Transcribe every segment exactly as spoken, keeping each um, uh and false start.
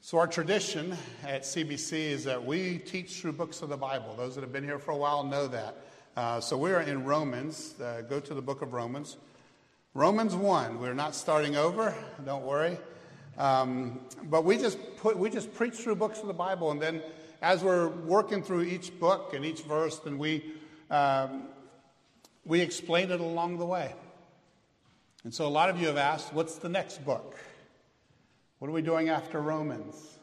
So our tradition at C B C is that we teach through books of the Bible. Those that have been here for a while know that. Uh, so we are in Romans. Uh, go to the book of Romans. Romans one. We're not starting over. Don't worry. Um, but we just put we just preach through books of the Bible, and then as we're working through each book and each verse, then we um, we explain it along the way. And so a lot of you have asked, what's the next book? What are we doing after Romans?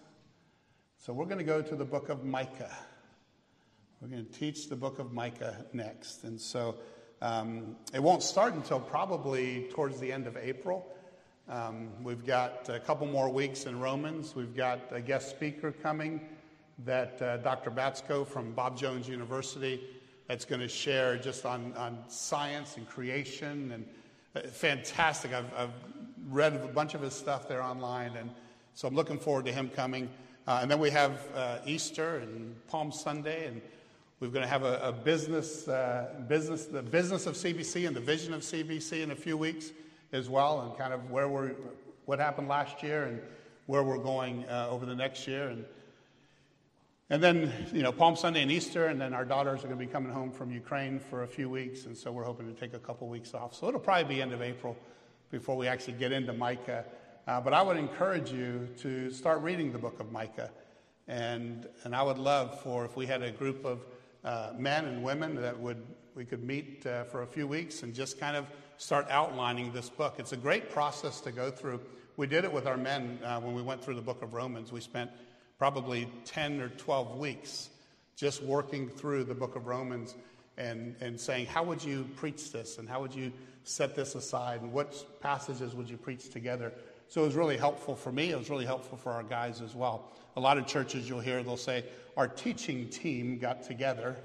So we're going to go to the book of Micah. We're going to teach the book of Micah next. And so um, it won't start until probably towards the end of April. Um, we've got a couple more weeks in Romans. We've got a guest speaker coming, that uh, Doctor Batsko from Bob Jones University, that's going to share just on, on science and creation. And uh, fantastic. I've, I've read a bunch of his stuff there online, and so I'm looking forward to him coming. Uh, and then we have uh, Easter and Palm Sunday, and we're going to have a, a business, uh, business, the business of C B C and the vision of C B C in a few weeks as well, and kind of where we're, what happened last year and where we're going uh, over the next year. And and then, you know, Palm Sunday and Easter, and then our daughters are going to be coming home from Ukraine for a few weeks, and so we're hoping to take a couple weeks off. So it'll probably be end of April before we actually get into Micah. Uh, but I would encourage you to start reading the book of Micah. And and I would love for if we had a group of uh, men and women that would we could meet uh, for a few weeks and just kind of start outlining this book. It's a great process to go through. We did it with our men uh, when we went through the book of Romans. We spent probably ten or twelve weeks just working through the book of Romans and, and saying, how would you preach this? And how would you set this aside? And what passages would you preach together? So it was really helpful for me. It was really helpful for our guys as well. A lot of churches you'll hear, they'll say, our teaching team got together.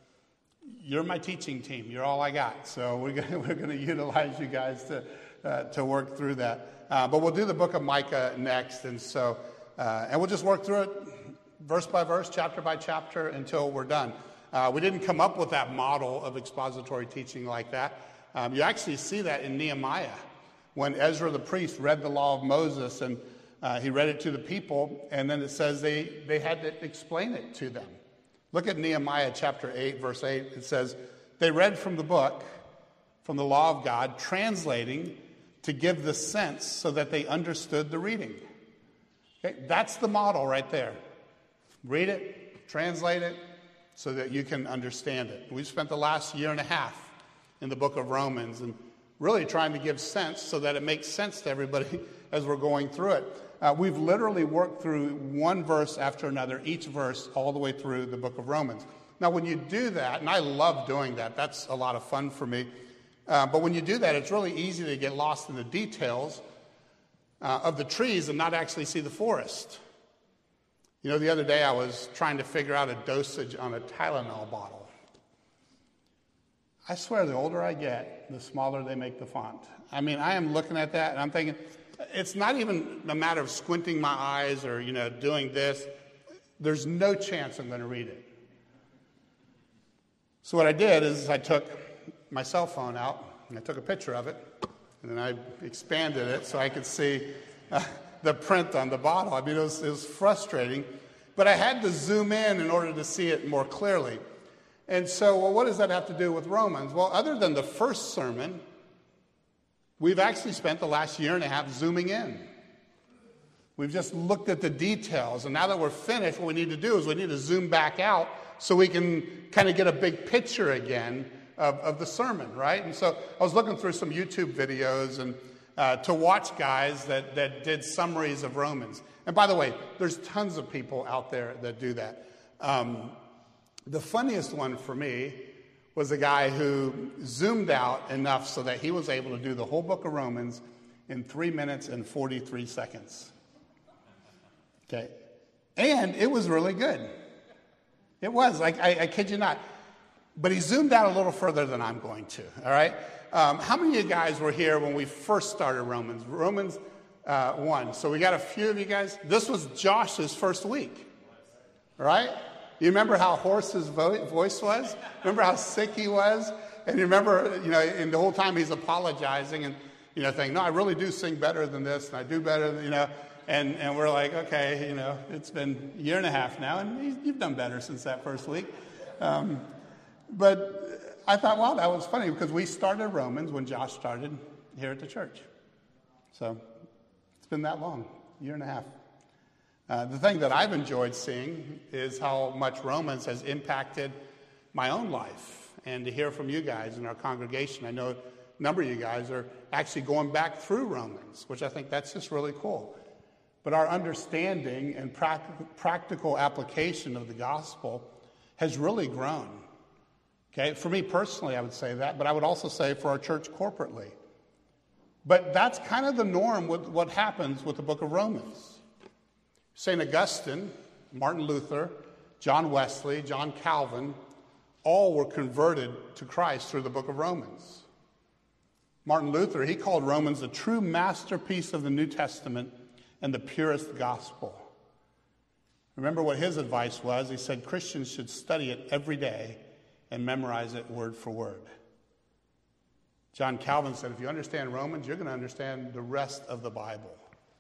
You're my teaching team. You're all I got. So we're going we're going to utilize you guys to uh, to work through that. Uh, but we'll do the book of Micah next, and so uh, and we'll just work through it verse by verse, chapter by chapter until we're done. Uh, we didn't come up with that model of expository teaching like that. Um, you actually see that in Nehemiah when Ezra the priest read the law of Moses, and uh, he read it to the people, and then it says they they had to explain it to them. Look at Nehemiah chapter eight, verse eight. It says, they read from the book, from the law of God, translating to give the sense so that they understood the reading. Okay? That's the model right there. Read it, translate it, so that you can understand it. We've spent the last year and a half in the book of Romans and really trying to give sense so that it makes sense to everybody as we're going through it. Uh, we've literally worked through one verse after another, each verse, all the way through the book of Romans. Now, when you do that, and I love doing that, that's a lot of fun for me, uh, but when you do that, it's really easy to get lost in the details uh, of the trees and not actually see the forest. You know, the other day I was trying to figure out a dosage on a Tylenol bottle. I swear, the older I get, the smaller they make the font. I mean, I am looking at that, and I'm thinking, it's not even a matter of squinting my eyes or, you know, doing this. There's no chance I'm going to read it. So what I did is I took my cell phone out, and I took a picture of it, and then I expanded it so I could see uh, the print on the bottle. I mean, it was, it was frustrating, but I had to zoom in in order to see it more clearly. And so, well, what does that have to do with Romans? Well, other than the first sermon, we've actually spent the last year and a half zooming in. We've just looked at the details, and now that we're finished, what we need to do is we need to zoom back out so we can kind of get a big picture again of, of the sermon, right? And so I was looking through some YouTube videos and uh, to watch guys that, that did summaries of Romans. And by the way, there's tons of people out there that do that. Um, the funniest one for me was a guy who zoomed out enough so that he was able to do the whole book of Romans in three minutes and forty-three seconds. Okay. And it was really good. It was, like, I, I kid you not. But he zoomed out a little further than I'm going to, all right? Um, how many of you guys were here when we first started Romans? Romans uh, one. So we got a few of you guys. This was Josh's first week, all right? You remember how hoarse his vo- voice was? Remember how sick he was? And you remember, you know, and the whole time he's apologizing and, you know, saying, no, I really do sing better than this, and I do better than, you know. And and we're like, okay, you know, it's been a year and a half now, and you've done better since that first week. Um, but I thought, wow, that was funny, because we started Romans when Josh started here at the church. So it's been that long, a year and a half. Uh, the thing that I've enjoyed seeing is how much Romans has impacted my own life, and to hear from you guys in our congregation. I know a number of you guys are actually going back through Romans, which I think that's just really cool. But our understanding and practical, practical application of the gospel has really grown. Okay, for me personally, I would say that, but I would also say for our church corporately. But that's kind of the norm with what happens with the book of Romans. Saint Augustine, Martin Luther, John Wesley, John Calvin, all were converted to Christ through the book of Romans. Martin Luther, he called Romans a true masterpiece of the New Testament and the purest gospel. Remember what his advice was? He said Christians should study it every day and memorize it word for word. John Calvin said, if you understand Romans, you're going to understand the rest of the Bible.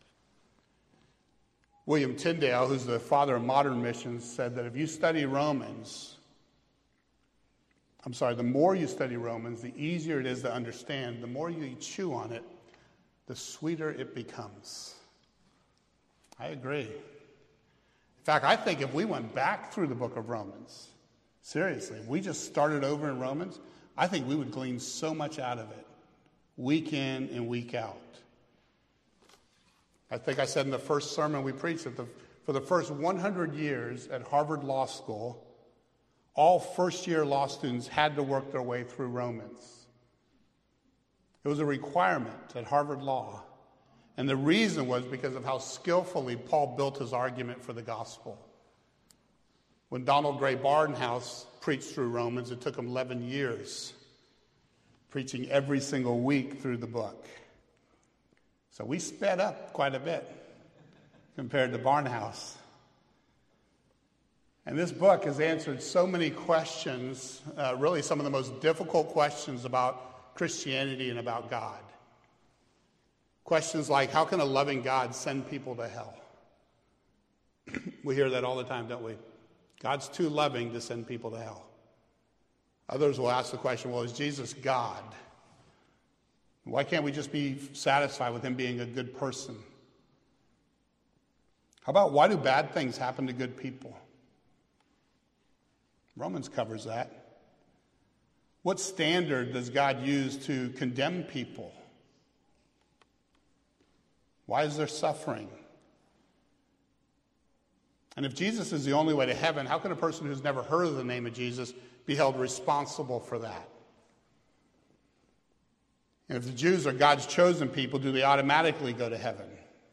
William Tyndale, who's the father of modern missions, said that if you study Romans, I'm sorry, the more you study Romans, the easier it is to understand. The more you chew on it, the sweeter it becomes. I agree. In fact, I think if we went back through the book of Romans, seriously, if we just started over in Romans, I think we would glean so much out of it, week in and week out. I think I said in the first sermon we preached that the, for the first one hundred years at Harvard Law School, all first-year law students had to work their way through Romans. It was a requirement at Harvard Law. And the reason was because of how skillfully Paul built his argument for the gospel. When Donald Gray Barnhouse preached through Romans, it took him eleven years, preaching every single week through the book. So we sped up quite a bit compared to Barnhouse. And this book has answered so many questions, uh, really some of the most difficult questions about Christianity and about God. Questions like, how can a loving God send people to hell? We hear that all the time, don't we? God's too loving to send people to hell. Others will ask the question, well, is Jesus God? Why can't we just be satisfied with him being a good person? How about, why do bad things happen to good people? Romans covers that. What standard does God use to condemn people? Why is there suffering? And if Jesus is the only way to heaven, how can a person who's never heard of the name of Jesus be held responsible for that? And if the Jews are God's chosen people, do they automatically go to heaven?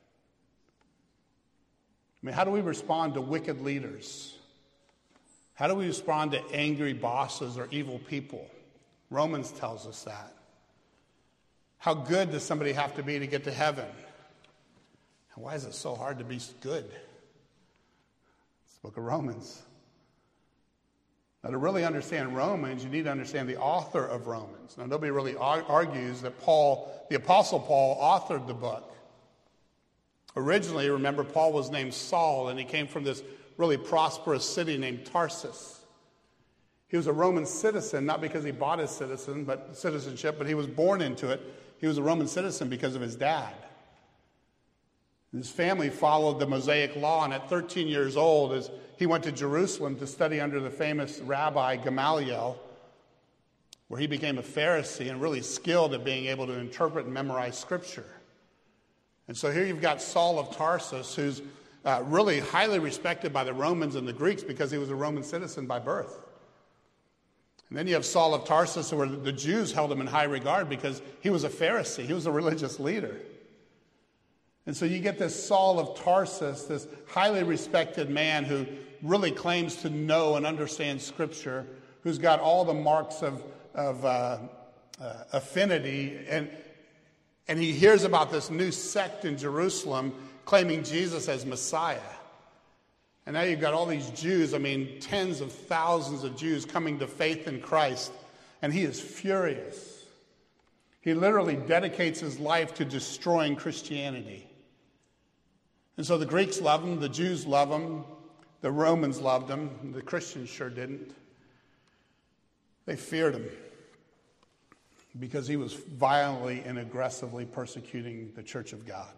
I mean, how do we respond to wicked leaders? How do we respond to angry bosses or evil people? Romans tells us that. How good does somebody have to be to get to heaven? And why is it so hard to be good? It's the book of Romans. Now, to really understand Romans, you need to understand the author of Romans. Now, nobody really argues that Paul, the Apostle Paul, authored the book. Originally, remember, Paul was named Saul, and he came from this really prosperous city named Tarsus. He was a Roman citizen, not because he bought his citizen, but citizenship, but he was born into it. He was a Roman citizen because of his dad. His family followed the Mosaic law, and at thirteen years old, as he went to Jerusalem to study under the famous Rabbi Gamaliel, where he became a Pharisee and really skilled at being able to interpret and memorize Scripture. And so here you've got Saul of Tarsus, who's uh, really highly respected by the Romans and the Greeks because he was a Roman citizen by birth. And then you have Saul of Tarsus, where the Jews held him in high regard because he was a Pharisee. He was a religious leader. And so you get this Saul of Tarsus, this highly respected man who really claims to know and understand Scripture, who's got all the marks of, of uh, uh, affinity. And, and he hears about this new sect in Jerusalem claiming Jesus as Messiah. And now you've got all these Jews, I mean, tens of thousands of Jews coming to faith in Christ. And he is furious. He literally dedicates his life to destroying Christianity. And so the Greeks loved him, the Jews loved him, the Romans loved him, the Christians sure didn't. They feared him because he was violently and aggressively persecuting the church of God.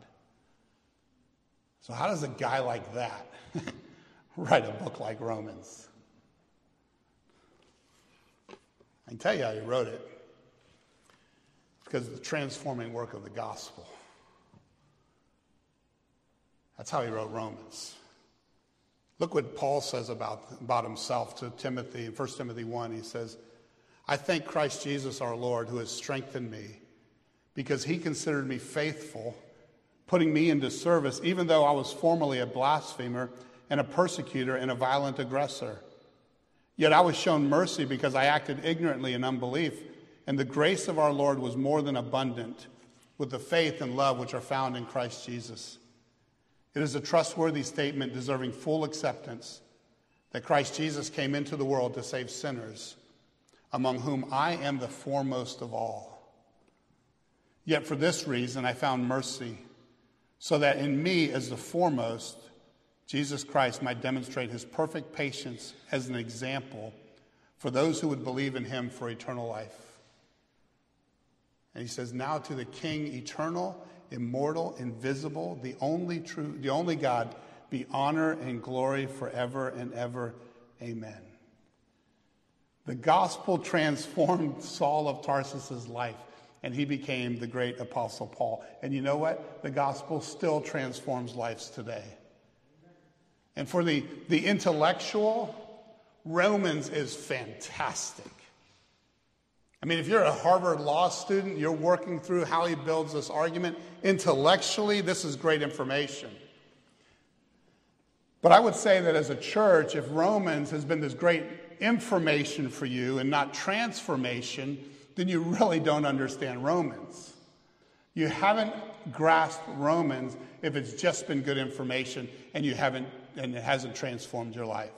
So how does a guy like that write a book like Romans? I can tell you how he wrote it. Because of the transforming work of the gospel. That's how he wrote Romans. Look what Paul says about, about himself to Timothy. In First Timothy one, he says, I thank Christ Jesus our Lord who has strengthened me because he considered me faithful, putting me into service, even though I was formerly a blasphemer and a persecutor and a violent aggressor. Yet I was shown mercy because I acted ignorantly in unbelief, and the grace of our Lord was more than abundant with the faith and love which are found in Christ Jesus. It is a trustworthy statement deserving full acceptance that Christ Jesus came into the world to save sinners, among whom I am the foremost of all. Yet for this reason I found mercy, so that in me as the foremost, Jesus Christ might demonstrate his perfect patience as an example for those who would believe in him for eternal life. And he says, now to the King, eternal, immortal, invisible, the only true, the only God, be honor and glory forever and ever. Amen. The gospel transformed Saul of Tarsus's life, and he became the great Apostle Paul. And you know what? The gospel still transforms lives today. And for the, the intellectual, Romans is fantastic. I mean, if you're a Harvard law student, you're working through how he builds this argument. Intellectually, this is great information. But I would say that as a church, if Romans has been this great information for you and not transformation, then you really don't understand Romans. You haven't grasped Romans if it's just been good information and you haven't, and it hasn't transformed your life.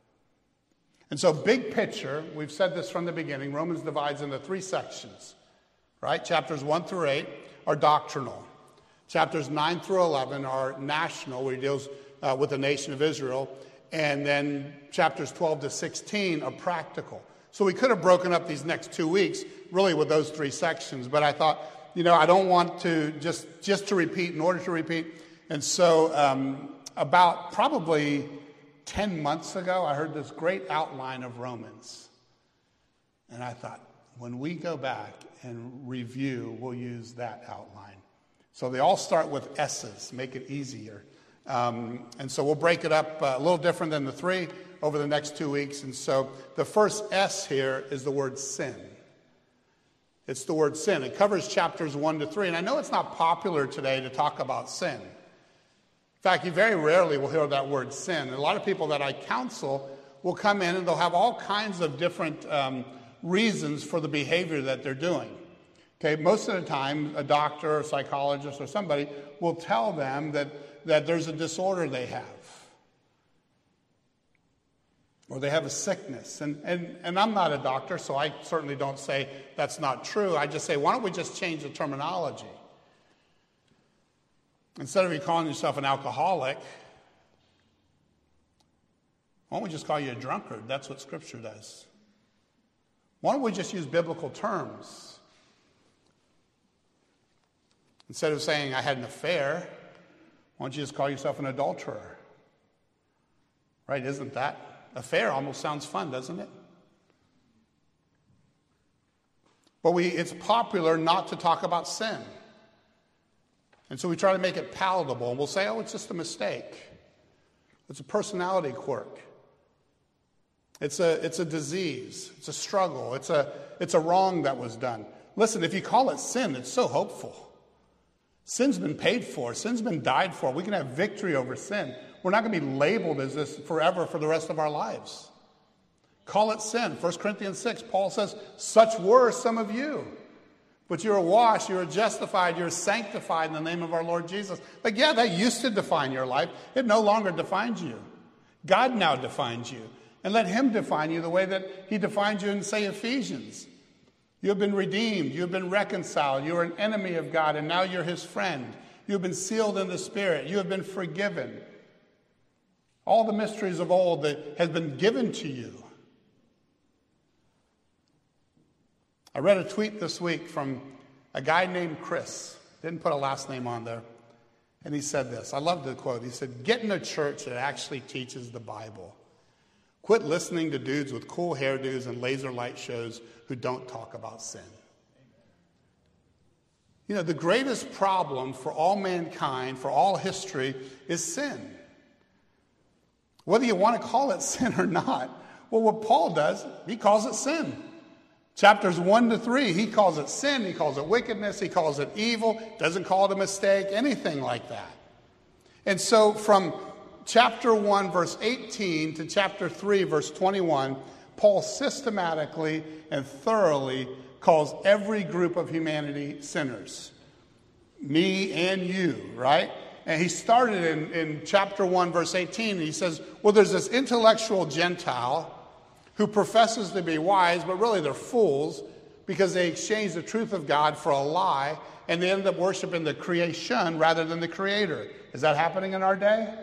And so big picture, we've said this from the beginning, Romans divides into three sections, right? Chapters one through eight are doctrinal. Chapters nine through eleven are national, where he deals uh, with the nation of Israel. And then chapters twelve to sixteen are practical. So we could have broken up these next two weeks really with those three sections. But I thought, you know, I don't want to just, just to repeat in order to repeat. And so um, about probably ten months ago, I heard this great outline of Romans. And I thought, when we go back and review, we'll use that outline. So they all start with S's, make it easier. Um, and so we'll break it up uh, a little different than the three over the next two weeks. And so the first S here is the word sin. It's the word sin. It covers chapters one to three. And I know it's not popular today to talk about sin. In fact, you very rarely will hear that word sin. And a lot of people that I counsel will come in and they'll have all kinds of different um, reasons for the behavior that they're doing. Okay, most of the time, a doctor or a psychologist or somebody will tell them that, that there's a disorder they have. Or they have a sickness. And, and, and I'm not a doctor, so I certainly don't say that's not true. I just say, why don't we just change the terminology? Instead of you calling yourself an alcoholic, why don't we just call you a drunkard? That's what Scripture does. Why don't we just use biblical terms? Instead of saying I had an affair, why don't you just call yourself an adulterer? Right, isn't that? Affair almost sounds fun, doesn't it? But we it's popular not to talk about sin. And so we try to make it palatable, and we'll say, oh, it's just a mistake. It's a personality quirk. It's a, it's a disease. It's a struggle. It's a, it's a wrong that was done. Listen, if you call it sin, it's so hopeful. Sin's been paid for. Sin's been died for. We can have victory over sin. We're not going to be labeled as this forever for the rest of our lives. Call it sin. First Corinthians six, Paul says, such were some of you. But you are washed, you are justified, you are sanctified in the name of our Lord Jesus. Like, yeah, that used to define your life. It no longer defines you. God now defines you. And let him define you the way that he defines you in, say, Ephesians. You have been redeemed. You have been reconciled. You are an enemy of God, and now you're his friend. You have been sealed in the Spirit. You have been forgiven. All the mysteries of old that has been given to you. I read a tweet this week from a guy named Chris. Didn't put a last name on there. And he said this. I love the quote. He said, "Get in a church that actually teaches the Bible. Quit listening to dudes with cool hairdos and laser light shows who don't talk about sin." You know, the greatest problem for all mankind, for all history, is sin. Whether you want to call it sin or not. Well, what Paul does, he calls it sin. Chapters one to three, he calls it sin, he calls it wickedness, he calls it evil, doesn't call it a mistake, anything like that. And so from chapter one, verse eighteen to chapter three, verse twenty-one, Paul systematically and thoroughly calls every group of humanity sinners. Me and you, right? And he started in, in chapter one, verse eighteen, and he says, well, there's this intellectual Gentile who professes to be wise, but really they're fools because they exchange the truth of God for a lie, and they end up worshiping the creation rather than the Creator. Is that happening in our day?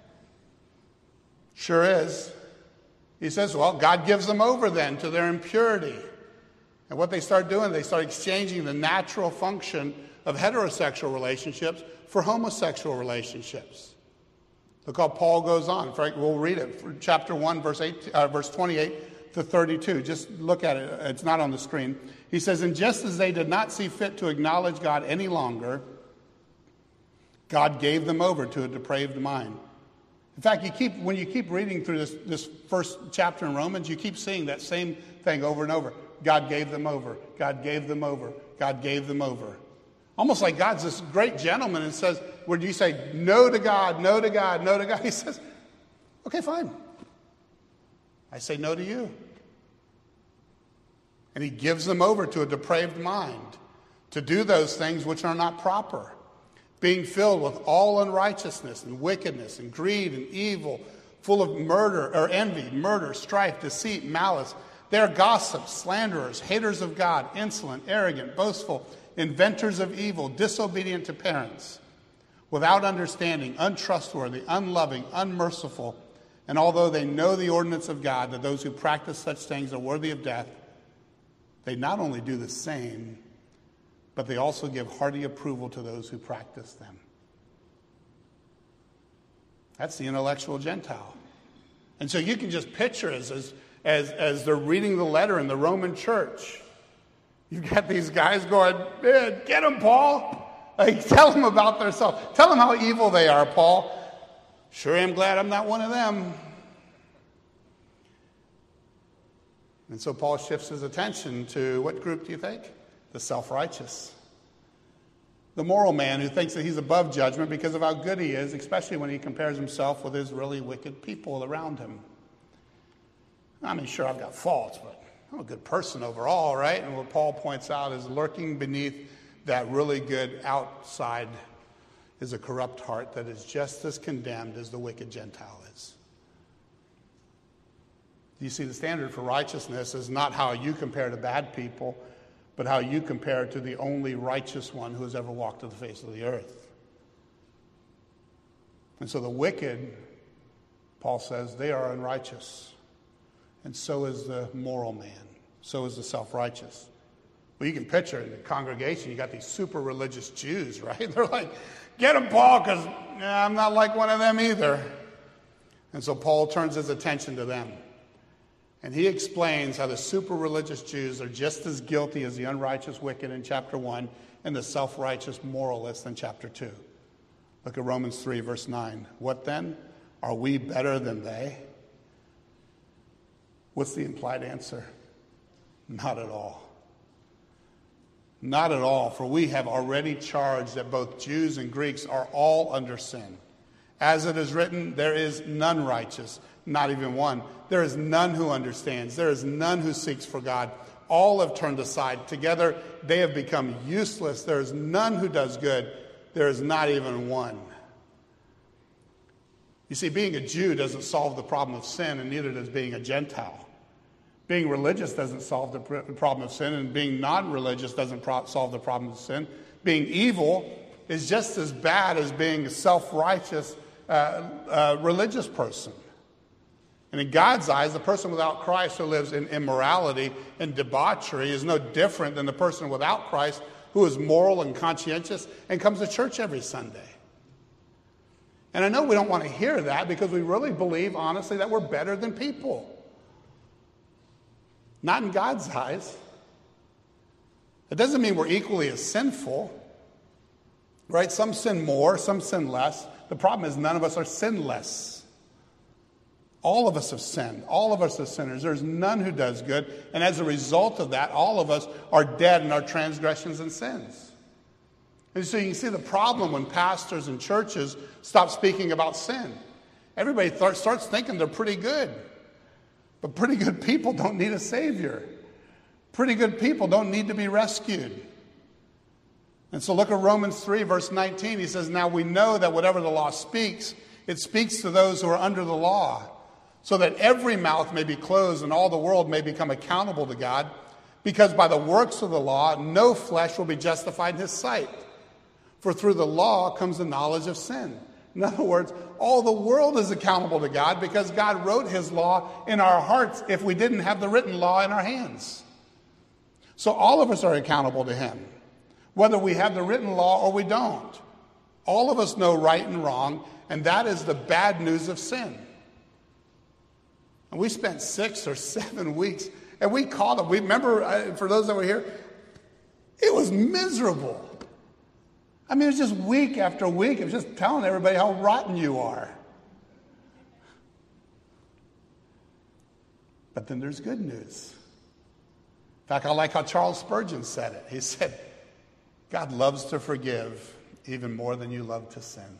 Sure is. He says, well, God gives them over then to their impurity. And what they start doing, they start exchanging the natural function of heterosexual relationships for homosexual relationships. Look how Paul goes on. We'll read it. Chapter one, verse eight, uh, verse twenty-eight to thirty-two. Just look at it. It's not on the screen. He says, and just as they did not see fit to acknowledge God any longer, God gave them over to a depraved mind. In fact, you keep when you keep reading through this, this first chapter in Romans, you keep seeing that same thing over and over. God gave them over. God gave them over. God gave them over. Almost like God's this great gentleman and says, would you say no to God, no to God, no to God? He says, okay, fine. I say no to you. And he gives them over to a depraved mind to do those things which are not proper, being filled with all unrighteousness and wickedness and greed and evil, full of murder or envy, murder, strife, deceit, malice. They are gossips, slanderers, haters of God, insolent, arrogant, boastful, inventors of evil, disobedient to parents, without understanding, untrustworthy, unloving, unmerciful. And although they know the ordinance of God, that those who practice such things are worthy of death, they not only do the same, but they also give hearty approval to those who practice them. That's the intellectual Gentile. And so you can just picture as, as, as, as they're reading the letter in the Roman church, you've got these guys going, man, get them, Paul. Like, tell them about themselves. Tell them how evil they are, Paul. Sure am glad I'm not one of them. And so Paul shifts his attention to what group do you think? The self-righteous. The moral man who thinks that he's above judgment because of how good he is, especially when he compares himself with his really wicked people around him. I mean, sure, I've got faults, but I'm a good person overall, right? And what Paul points out is lurking beneath that really good outside is a corrupt heart that is just as condemned as the wicked Gentile is. You see, the standard for righteousness is not how you compare to bad people, but how you compare to the only righteous one who has ever walked to the face of the earth. And so the wicked, Paul says, they are unrighteous. And so is the moral man. So is the self-righteous. Well, you can picture in the congregation, you got these super religious Jews, right? They're like, get them, Paul, because nah, I'm not like one of them either. And so Paul turns his attention to them. And he explains how the super religious Jews are just as guilty as the unrighteous wicked in chapter one and the self-righteous moralists in chapter two. Look at Romans three, verse nine. What then? Are we better than they? What's the implied answer? Not at all. Not at all, for we have already charged that both Jews and Greeks are all under sin. As it is written, there is none righteous, not even one. There is none who understands. There is none who seeks for God. All have turned aside. Together they have become useless. There is none who does good. There is not even one. You see, being a Jew doesn't solve the problem of sin, and neither does being a Gentile. Being religious doesn't solve the problem of sin, and being non-religious doesn't pro- solve the problem of sin. Being evil is just as bad as being a self-righteous uh, uh, religious person. And in God's eyes, the person without Christ who lives in immorality and debauchery is no different than the person without Christ who is moral and conscientious and comes to church every Sunday. And I know we don't want to hear that because we really believe, honestly, that we're better than people. Not in God's eyes. It doesn't mean we're equally as sinful. Right? Some sin more, some sin less. The problem is none of us are sinless. All of us have sinned. All of us are sinners. There's none who does good. And as a result of that, all of us are dead in our transgressions and sins. And so you can see the problem when pastors and churches stop speaking about sin. Everybody th- starts thinking they're pretty good. But pretty good people don't need a savior. Pretty good people don't need to be rescued. And so look at Romans three, verse nineteen. He says, now we know that whatever the law speaks, it speaks to those who are under the law, so that every mouth may be closed and all the world may become accountable to God, because by the works of the law, no flesh will be justified in his sight. For through the law comes the knowledge of sin. In other words, all the world is accountable to God because God wrote his law in our hearts if we didn't have the written law in our hands. So all of us are accountable to him, whether we have the written law or we don't. All of us know right and wrong, and that is the bad news of sin. And we spent six or seven weeks, and we called them. We remember, uh, for those that were here, it was miserable. I mean, it was just week after week. It was just telling everybody how rotten you are. But then there's good news. In fact, I like how Charles Spurgeon said it. He said, God loves to forgive even more than you love to sin.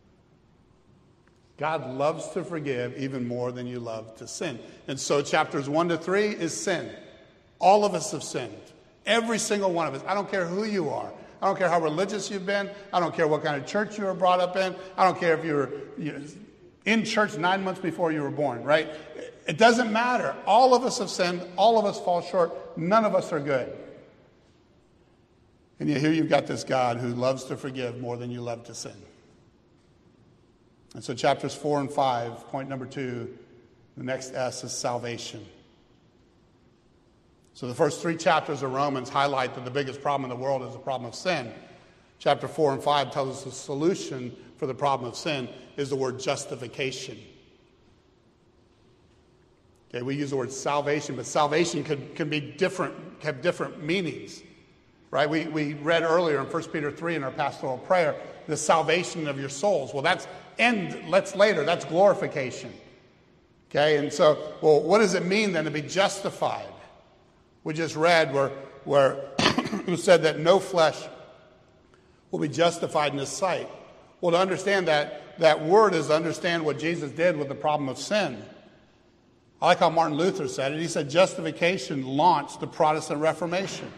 God loves to forgive even more than you love to sin. And so chapters one to three is sin. All of us have sinned. Every single one of us. I don't care who you are. I don't care how religious you've been. I don't care what kind of church you were brought up in. I don't care if you were you know, in church nine months before you were born, right? It doesn't matter. All of us have sinned. All of us fall short. None of us are good. And yet here you've got this God who loves to forgive more than you love to sin. And so chapters four and five, point number two, the next S is salvation. So the first three chapters of Romans highlight that the biggest problem in the world is the problem of sin. Chapter four and five tells us the solution for the problem of sin is the word justification. Okay, we use the word salvation, but salvation can, can be different, have different meanings. Right? We, we read earlier in First Peter three in our pastoral prayer, the salvation of your souls. Well, that's end, that's later. That's glorification. Okay, and so, well, what does it mean then to be justified? We just read where, where it said that no flesh will be justified in his sight. Well, to understand that, that word is to understand what Jesus did with the problem of sin. I like how Martin Luther said it. He said justification launched the Protestant Reformation.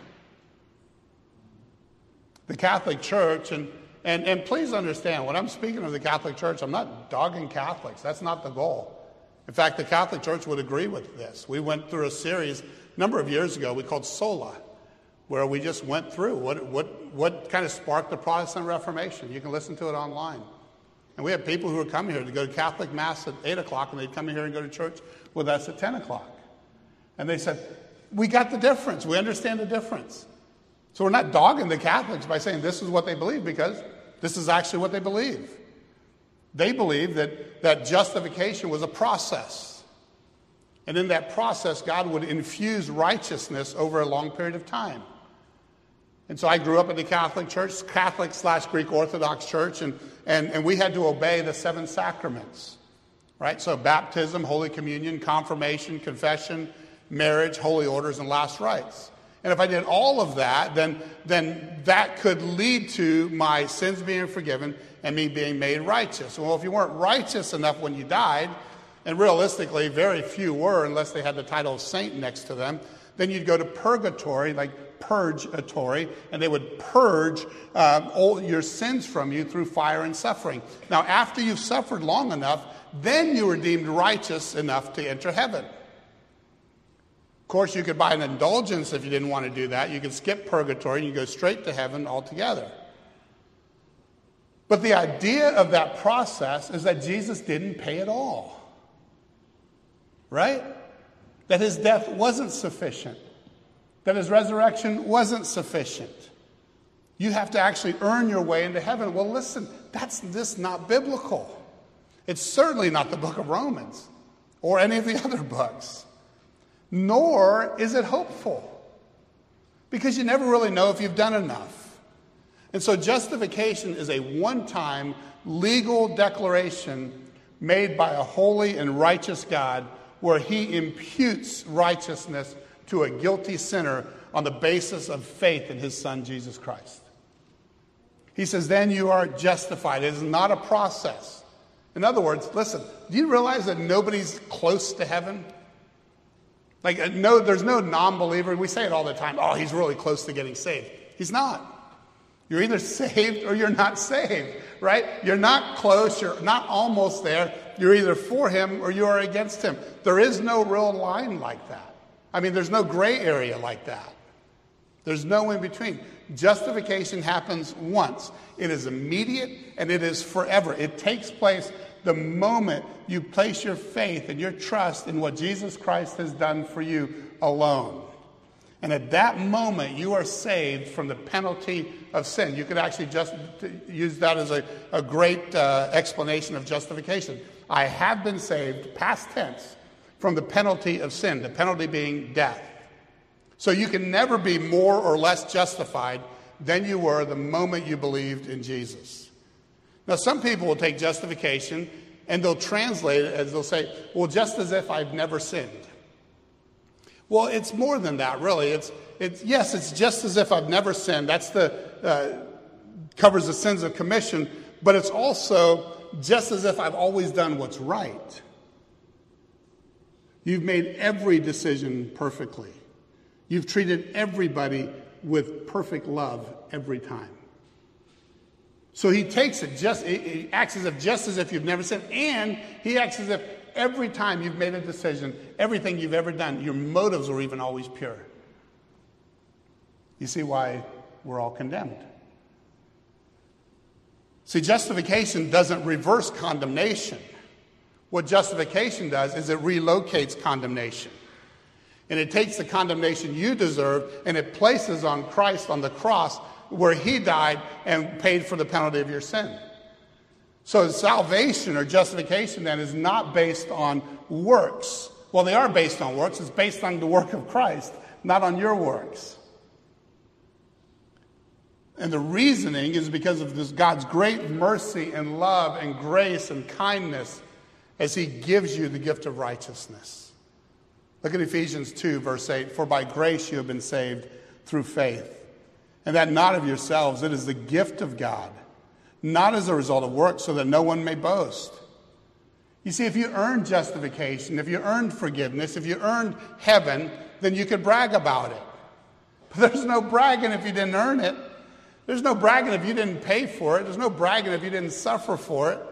The Catholic Church, and, and, and please understand, when I'm speaking of the Catholic Church, I'm not dogging Catholics. That's not the goal. In fact, the Catholic Church would agree with this. We went through a series a number of years ago we called Sola, where we just went through what, what, what kind of sparked the Protestant Reformation. You can listen to it online. And we have people who are coming here to go to Catholic Mass at eight o'clock, and they'd come in here and go to church with us at ten o'clock. And they said, we got the difference. We understand the difference. So we're not dogging the Catholics by saying this is what they believe, because this is actually what they believe. They believe that, that justification was a process. And in that process, God would infuse righteousness over a long period of time. And so I grew up in the Catholic Church, Catholic slash Greek Orthodox Church, and, and, and we had to obey the seven sacraments. Right? So baptism, Holy Communion, confirmation, confession, marriage, holy orders, and last rites. And if I did all of that, then, then that could lead to my sins being forgiven and me being made righteous. Well, if you weren't righteous enough when you died, and realistically very few were unless they had the title of saint next to them, then you'd go to purgatory, like purgatory, and they would purge uh, all your sins from you through fire and suffering. Now, after you've suffered long enough, then you were deemed righteous enough to enter heaven. Of course, you could buy an indulgence if you didn't want to do that. You could skip purgatory and you go straight to heaven altogether. But the idea of that process is that Jesus didn't pay at all. Right? That his death wasn't sufficient. That his resurrection wasn't sufficient. You have to actually earn your way into heaven. Well, listen, that's just not biblical. It's certainly not the book of Romans or any of the other books. Nor is it hopeful. Because you never really know if you've done enough. And so justification is a one-time legal declaration made by a holy and righteous God where he imputes righteousness to a guilty sinner on the basis of faith in his Son, Jesus Christ. He says, then you are justified. It is not a process. In other words, listen, do you realize that nobody's close to heaven? Like, no, there's no non-believer. We say it all the time. Oh, he's really close to getting saved. He's not. You're either saved or you're not saved, right? You're not close. You're not almost there. You're either for him or you are against him. There is no real line like that. I mean, there's no gray area like that. There's no in between. Justification happens once. It is immediate and it is forever. It takes place the moment you place your faith and your trust in what Jesus Christ has done for you alone. And at that moment, you are saved from the penalty of sin. You could actually just use that as a, a great uh, explanation of justification. I have been saved, past tense, from the penalty of sin, the penalty being death. So you can never be more or less justified than you were the moment you believed in Jesus. Now, some people will take justification and they'll translate it as they'll say, well, just as if I've never sinned. Well, it's more than that, really. It's, it's yes, it's just as if I've never sinned. That's the uh, covers the sins of commission, but it's also just as if I've always done what's right. You've made every decision perfectly. You've treated everybody with perfect love every time. So he takes it just, he acts as if just as if you've never sinned, and he acts as if every time you've made a decision, everything you've ever done, your motives were even always pure. You see why we're all condemned. See, justification doesn't reverse condemnation. What justification does is it relocates condemnation. And it takes the condemnation you deserve and it places on Christ on the cross where he died and paid for the penalty of your sin. So salvation or justification then is not based on works. Well, they are based on works. It's based on the work of Christ, not on your works. And the reasoning is because of this God's great mercy and love and grace and kindness as he gives you the gift of righteousness. Look at Ephesians two, verse eight. For by grace you have been saved through faith. And that not of yourselves, it is the gift of God, not as a result of works, so that no one may boast. You see, if you earned justification, if you earned forgiveness, if you earned heaven, then you could brag about it. But there's no bragging if you didn't earn it. There's no bragging if you didn't pay for it. There's no bragging if you didn't suffer for it.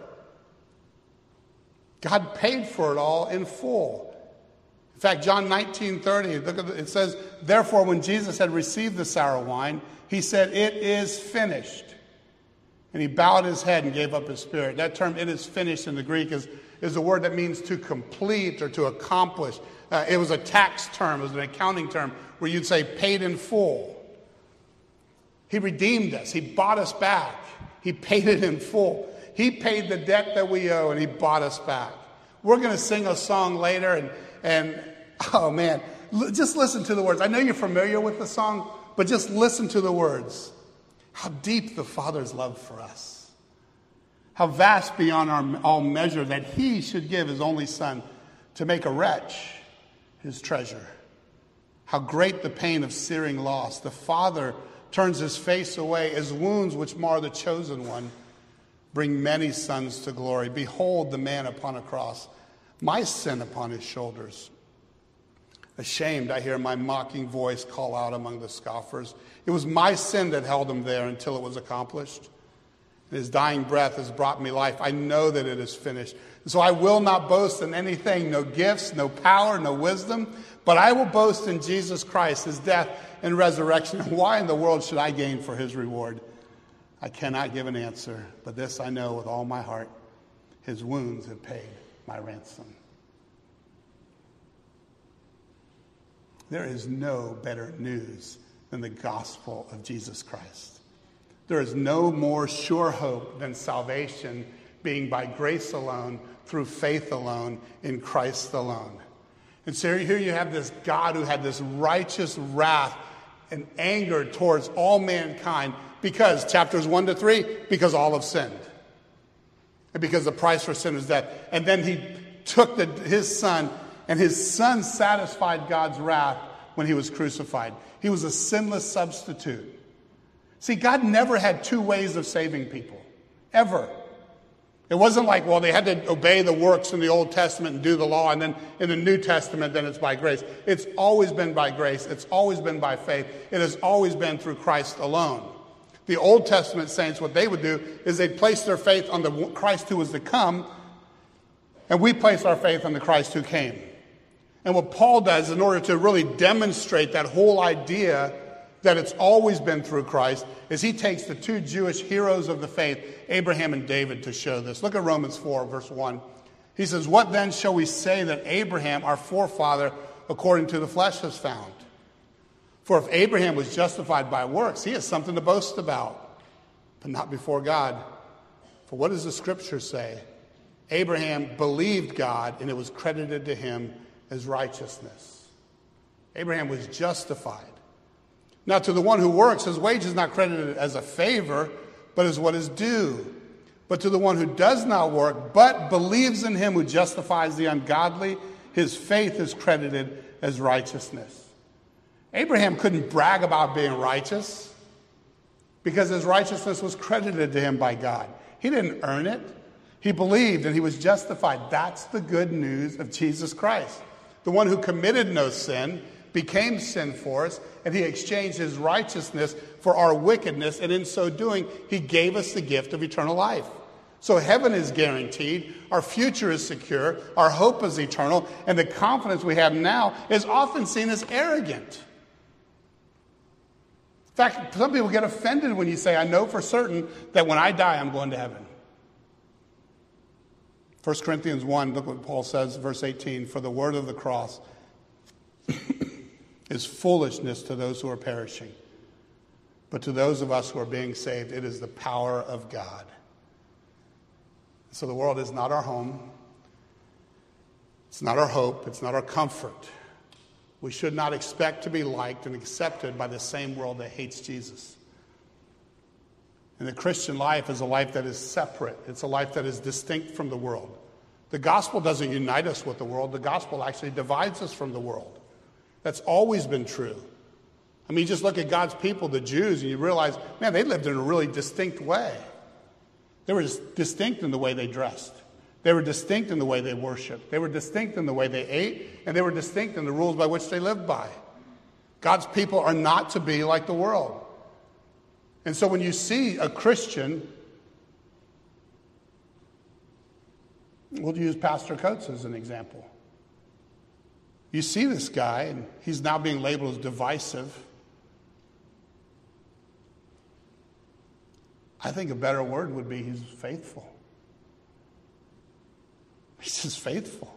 God paid for it all in full. In fact, John nineteen thirty, look at the, it says, therefore, when Jesus had received the sour wine, he said, it is finished. And he bowed his head and gave up his spirit. That term, it is finished, in the Greek is, is a word that means to complete or to accomplish. Uh, it was a tax term. It was an accounting term where you'd say paid in full. He redeemed us. He bought us back. He paid it in full. He paid the debt that we owe, and he bought us back. We're going to sing a song later, and, and oh, man, L- just listen to the words. I know you're familiar with the song, but just listen to the words. How deep the Father's love for us. How vast beyond our all measure that he should give his only Son to make a wretch his treasure. How great the pain of searing loss. The Father turns his face away as wounds which mar the chosen one bring many sons to glory. Behold the man upon a cross, my sin upon his shoulders. Ashamed, I hear my mocking voice call out among the scoffers. It was my sin that held him there until it was accomplished. And his dying breath has brought me life. I know that it is finished. And so I will not boast in anything, no gifts, no power, no wisdom, but I will boast in Jesus Christ, his death and resurrection. And why in the world should I gain for his reward? I cannot give an answer, but this I know with all my heart, his wounds have paid my ransom. There is no better news than the gospel of Jesus Christ. There is no more sure hope than salvation being by grace alone, through faith alone, in Christ alone. And so here you have this God who had this righteous wrath and anger towards all mankind because, chapters one to three, because all have sinned. And because the price for sin is death. And then he took the, his son, and his son satisfied God's wrath when he was crucified. He was a sinless substitute. See, God never had two ways of saving people, ever. It wasn't like, well, they had to obey the works in the Old Testament and do the law, and then in the New Testament, then it's by grace. It's always been by grace. It's always been by faith. It has always been through Christ alone. The Old Testament saints, what they would do is they'd place their faith on the Christ who was to come, and we place our faith on the Christ who came. And what Paul does in order to really demonstrate that whole idea that it's always been through Christ is he takes the two Jewish heroes of the faith, Abraham and David, to show this. Look at Romans four, verse one. He says, "What then shall we say that Abraham, our forefather, according to the flesh, has found? For if Abraham was justified by works, he has something to boast about, but not before God. For what does the scripture say? Abraham believed God, and it was credited to him as righteousness." Abraham was justified. Now, to the one who works, his wage is not credited as a favor, but as what is due. But to the one who does not work, but believes in him who justifies the ungodly, his faith is credited as righteousness. Abraham couldn't brag about being righteous because his righteousness was credited to him by God. He didn't earn it. He believed and he was justified. That's the good news of Jesus Christ. The one who committed no sin became sin for us, and he exchanged his righteousness for our wickedness, and in so doing, he gave us the gift of eternal life. So heaven is guaranteed, our future is secure, our hope is eternal, and the confidence we have now is often seen as arrogant. In fact, some people get offended when you say, "I know for certain that when I die, I'm going to heaven." First Corinthians one, look what Paul says, verse eighteen, "For the word of the cross is foolishness to those who are perishing. But to those of us who are being saved, it is the power of God." So the world is not our home. It's not our hope. It's not our comfort. We should not expect to be liked and accepted by the same world that hates Jesus. And the Christian life is a life that is separate. It's a life that is distinct from the world. The gospel doesn't unite us with the world. The gospel actually divides us from the world. That's always been true. I mean, you just look at God's people, the Jews, and you realize, man, they lived in a really distinct way. They were distinct in the way they dressed. They were distinct in the way they worshiped. They were distinct in the way they ate, and they were distinct in the rules by which they lived by. God's people are not to be like the world. And so when you see a Christian, we'll use Pastor Coates as an example. You see this guy, and he's now being labeled as divisive. I think a better word would be he's faithful. He's just faithful.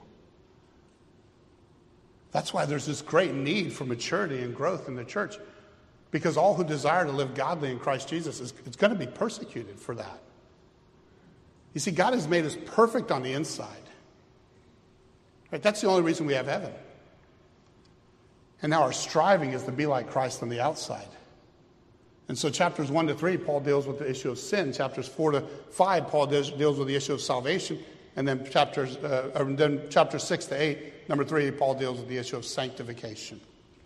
That's why there's this great need for maturity and growth in the church, because all who desire to live godly in Christ Jesus is it's going to be persecuted for that. You see, God has made us perfect on the inside. Right? That's the only reason we have heaven. And now our striving is to be like Christ on the outside. And so chapters one to three, Paul deals with the issue of sin. Chapters four to five, Paul deals, deals with the issue of salvation. And then chapters, uh, and then chapters six to eight, number three, Paul deals with the issue of sanctification.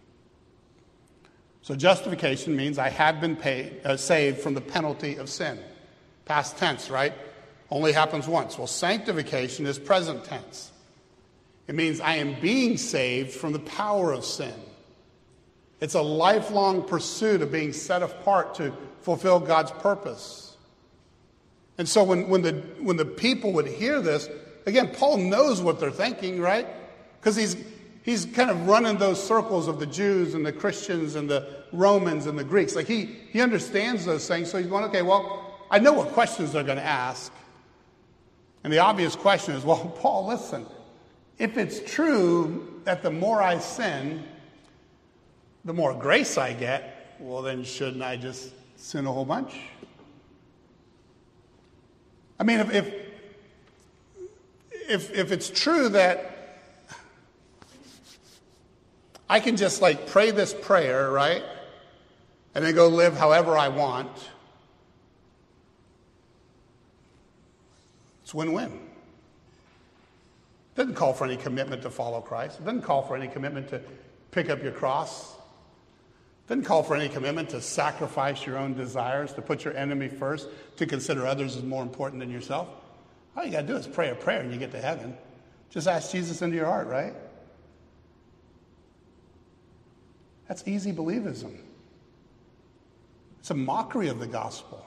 So justification means I have been paid, uh, saved from the penalty of sin. Past tense, right? Only happens once. Well, sanctification is present tense. It means I am being saved from the power of sin. It's a lifelong pursuit of being set apart to fulfill God's purpose. And so when, when, the, when the people would hear this, again, Paul knows what they're thinking, right? Because he's, he's kind of running those circles of the Jews and the Christians and the Romans and the Greeks. Like he, he understands those things. So he's going, okay, well, I know what questions they're going to ask. And the obvious question is, well, Paul, listen, if it's true that the more I sin, the more grace I get, well, then shouldn't I just sin a whole bunch? I mean, if if if, if it's true that I can just like pray this prayer, right? And then go live however I want, it's win-win. It doesn't call for any commitment to follow Christ. It doesn't call for any commitment to pick up your cross. It doesn't call for any commitment to sacrifice your own desires, to put your enemy first, to consider others as more important than yourself. All you got to do is pray a prayer and you get to heaven. Just ask Jesus into your heart, right? That's easy believism. It's a mockery of the gospel.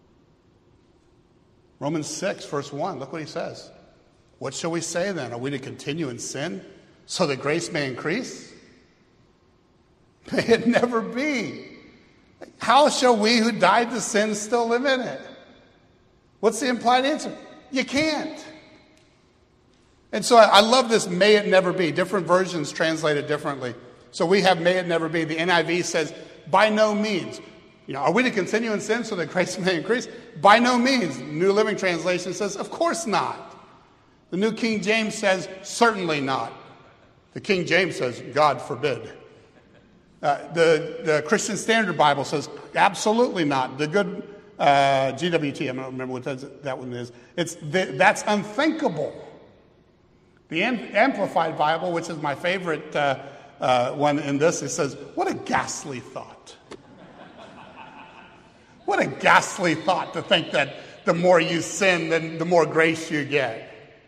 Romans six, verse one, look what he says. What shall we say then? Are we to continue in sin so that grace may increase? May it never be. How shall we who died to sin still live in it? What's the implied answer? You can't. And so I, I love this, may it never be. Different versions translate it differently. So we have may it never be. The N I V says, by no means. You know, are we to continue in sin so that grace may increase? By no means. New Living Translation says, of course not. The New King James says, certainly not. The King James says, God forbid. Uh, the, the Christian Standard Bible says, absolutely not. The good uh, G W T, I don't remember what that, that one is. It's the, that's unthinkable. The Amplified Bible, which is my favorite uh, uh, one in this, it says, what a ghastly thought. What a ghastly thought to think that the more you sin, then the more grace you get.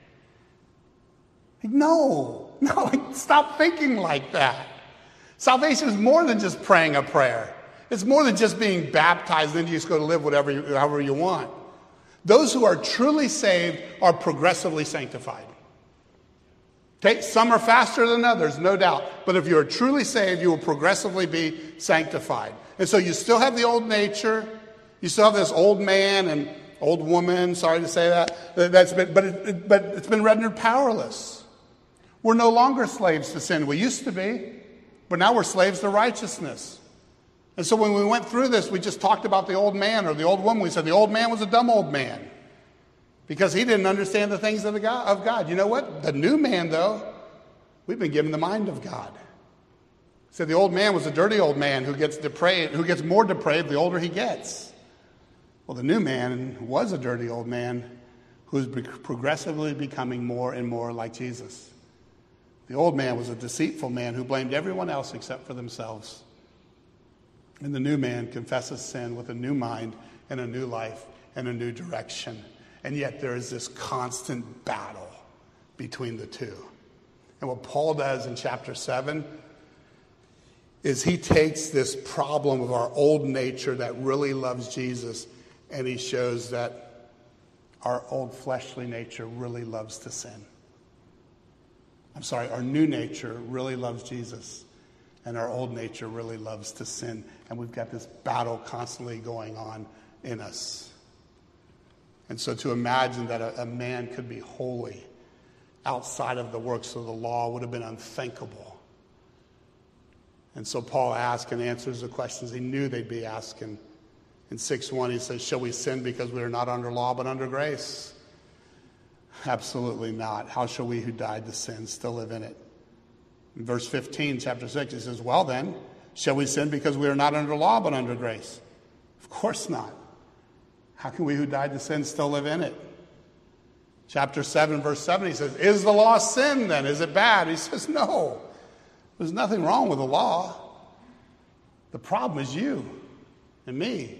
No, no, stop thinking like that. Salvation is more than just praying a prayer. It's more than just being baptized and then you just go to live whatever you, however you want. Those who are truly saved are progressively sanctified. Okay, some are faster than others, no doubt. But if you're truly saved, you will progressively be sanctified. And so you still have the old nature. You still have this old man and old woman, sorry to say that, that's been, but, it, but it's been rendered powerless. We're no longer slaves to sin. We used to be, but now we're slaves to righteousness. And so when we went through this, we just talked about the old man or the old woman. We said the old man was a dumb old man because he didn't understand the things of, the God, of God. You know what? The new man, though, we've been given the mind of God. So the old man was a dirty old man who gets depraved, who gets more depraved the older he gets. Well, the new man was a dirty old man who was progressively becoming more and more like Jesus. The old man was a deceitful man who blamed everyone else except for themselves. And the new man confesses sin with a new mind and a new life and a new direction. And yet there is this constant battle between the two. And what Paul does in chapter seven is he takes this problem of our old nature that really loves Jesus, and he shows that our old fleshly nature really loves to sin. I'm sorry, our new nature really loves Jesus, and our old nature really loves to sin. And we've got this battle constantly going on in us. And so to imagine that a, a man could be holy outside of the works of the law would have been unthinkable. And so Paul asks and answers the questions he knew they'd be asking. In six one, he says, shall we sin because we are not under law but under grace? Absolutely not. How shall we who died to sin still live in it? In verse fifteen, chapter six, he says, well then, shall we sin because we are not under law but under grace? Of course not. How can we who died to sin still live in it? Chapter seven, verse seven, he says, is the law sin then? Is it bad? He says, no. There's nothing wrong with the law. The problem is you and me.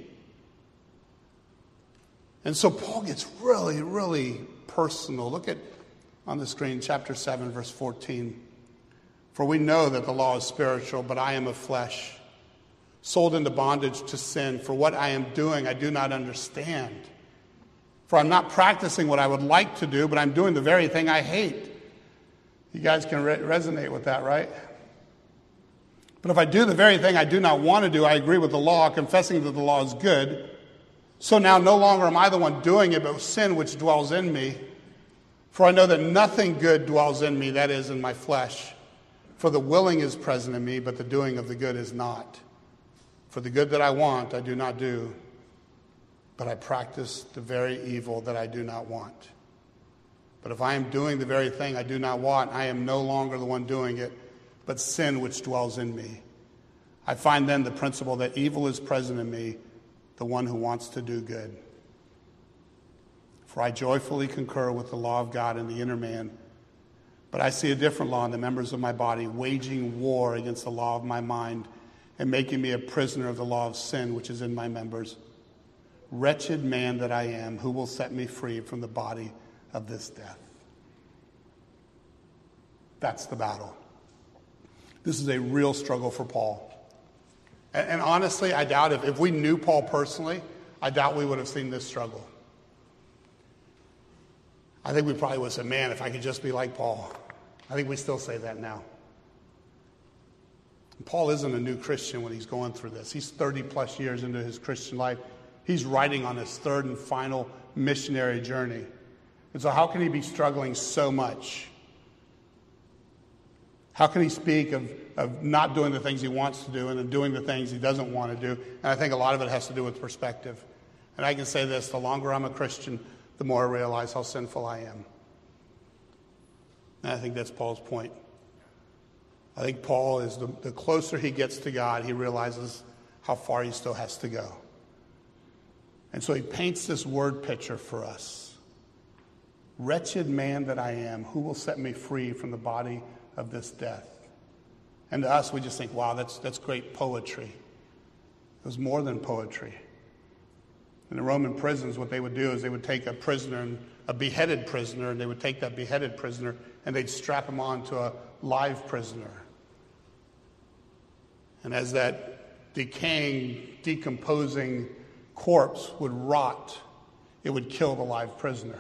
And so Paul gets really, really personal. Look at on the screen, chapter seven, verse fourteen. For we know that the law is spiritual, but I am of flesh, sold into bondage to sin. For what I am doing, I do not understand. For I'm not practicing what I would like to do, but I'm doing the very thing I hate. You guys can re- resonate with that, right? But if I do the very thing I do not want to do, I agree with the law, confessing that the law is good. So now no longer am I the one doing it, but sin which dwells in me. For I know that nothing good dwells in me, that is, in my flesh. For the willing is present in me, but the doing of the good is not. For the good that I want, I do not do, but I practice the very evil that I do not want. But if I am doing the very thing I do not want, I am no longer the one doing it, but sin which dwells in me. I find then the principle that evil is present in me, the one who wants to do good. For I joyfully concur with the law of God in the inner man, but I see a different law in the members of my body, waging war against the law of my mind and making me a prisoner of the law of sin which is in my members. Wretched man that I am, who will set me free from the body of this death? That's the battle. This is a real struggle for Paul. And, and honestly, I doubt if, if we knew Paul personally, I doubt we would have seen this struggle. I think we probably would have said, man, if I could just be like Paul. I think we still say that now. Paul isn't a new Christian when he's going through this. He's thirty plus years into his Christian life. He's writing on his third and final missionary journey. And so how can he be struggling so much? How can he speak of, of not doing the things he wants to do and then doing the things he doesn't want to do? And I think a lot of it has to do with perspective. And I can say this, the longer I'm a Christian, the more I realize how sinful I am. And I think that's Paul's point. I think Paul is, the, the closer he gets to God, he realizes how far he still has to go. And so he paints this word picture for us. Wretched man that I am, who will set me free from the body of this death? And to us, we just think, wow, that's, that's great poetry. It was more than poetry. In the Roman prisons, what they would do is they would take a prisoner, and a beheaded prisoner, and they would take that beheaded prisoner and they'd strap him on to a live prisoner. And as that decaying, decomposing corpse would rot, it would kill the live prisoner.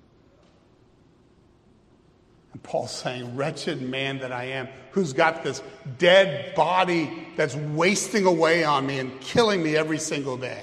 And Paul's saying, wretched man that I am, who's got this dead body that's wasting away on me and killing me every single day.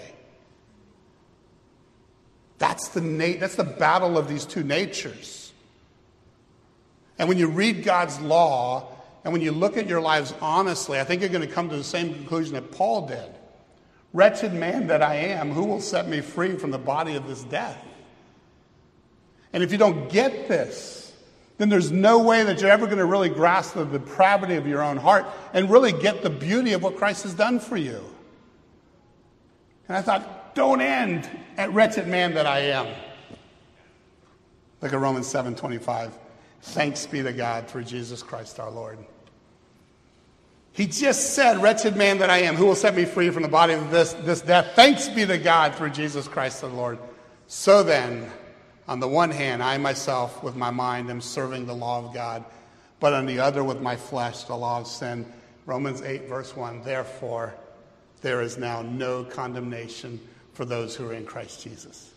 That's the na- that's the battle of these two natures. And when you read God's law, and when you look at your lives honestly, I think you're going to come to the same conclusion that Paul did. Wretched man that I am, who will set me free from the body of this death? And if you don't get this, then there's no way that you're ever going to really grasp the depravity of your own heart and really get the beauty of what Christ has done for you. And I thought, don't end at wretched man that I am. Look at Romans seven twenty-five. Thanks be to God through Jesus Christ our Lord. He just said, wretched man that I am, who will set me free from the body of this, this death? Thanks be to God through Jesus Christ our Lord. So then, on the one hand, I myself with my mind am serving the law of God, but on the other with my flesh, the law of sin. Romans eight verse one, therefore, there is now no condemnation for those who are in Christ Jesus.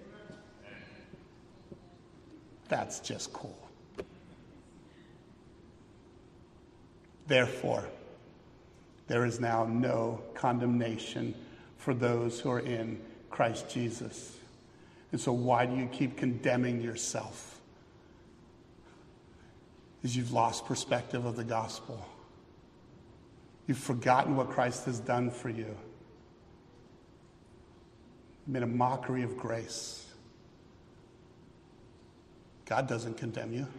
That's just cool. Therefore, there is now no condemnation for those who are in Christ Jesus. And so why do you keep condemning yourself? Because you've lost perspective of the gospel. You've forgotten what Christ has done for you. You've made a mockery of grace. God doesn't condemn you.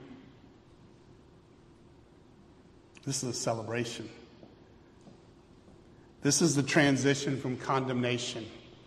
This is a celebration. This is the transition from condemnation.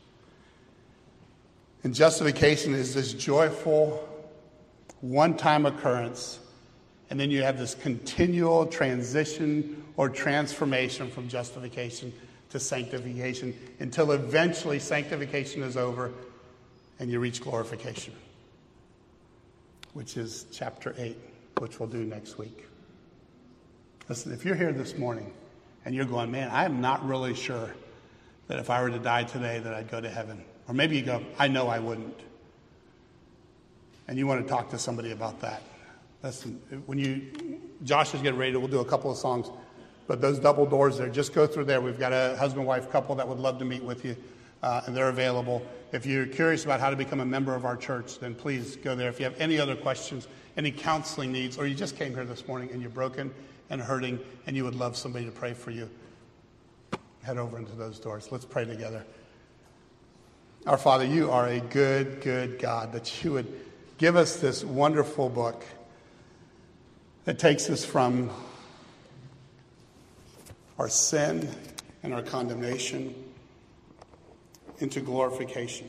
And justification is this joyful, one-time occurrence. And then you have this continual transition or transformation from justification to sanctification until eventually sanctification is over and you reach glorification, which is chapter eight, which we'll do next week. Listen, if you're here this morning and you're going, man, I'm not really sure that if I were to die today that I'd go to heaven. Or maybe you go, I know I wouldn't. And you want to talk to somebody about that. Listen, when you, Josh is getting ready, we'll do a couple of songs. But those double doors there, just go through there. We've got a husband-wife couple that would love to meet with you. uh, and they're available. If you're curious about how to become a member of our church, then please go there. If you have any other questions, any counseling needs, or you just came here this morning and you're broken and hurting and you would love somebody to pray for you, head over into those doors. Let's pray together. Our Father, you are a good, good God, that you would give us this wonderful book that takes us from our sin and our condemnation into glorification.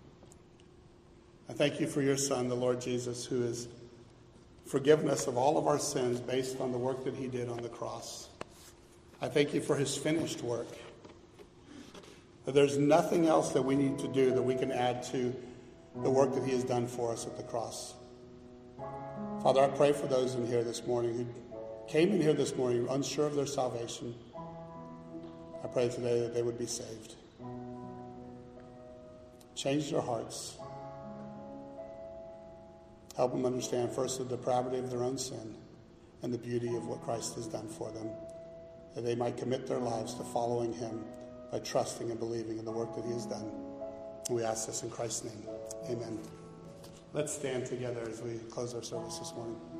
I thank you for your Son, the Lord Jesus, who has forgiven us of all of our sins based on the work that he did on the cross. I thank you for his finished work. That there's nothing else that we need to do that we can add to the work that he has done for us at the cross. Father, I pray for those in here this morning who came in here this morning unsure of their salvation. I pray today that they would be saved. Change their hearts. Help them understand first the depravity of their own sin and the beauty of what Christ has done for them, that they might commit their lives to following him by trusting and believing in the work that he has done. We ask this in Christ's name. Amen. Let's stand together as we close our service this morning.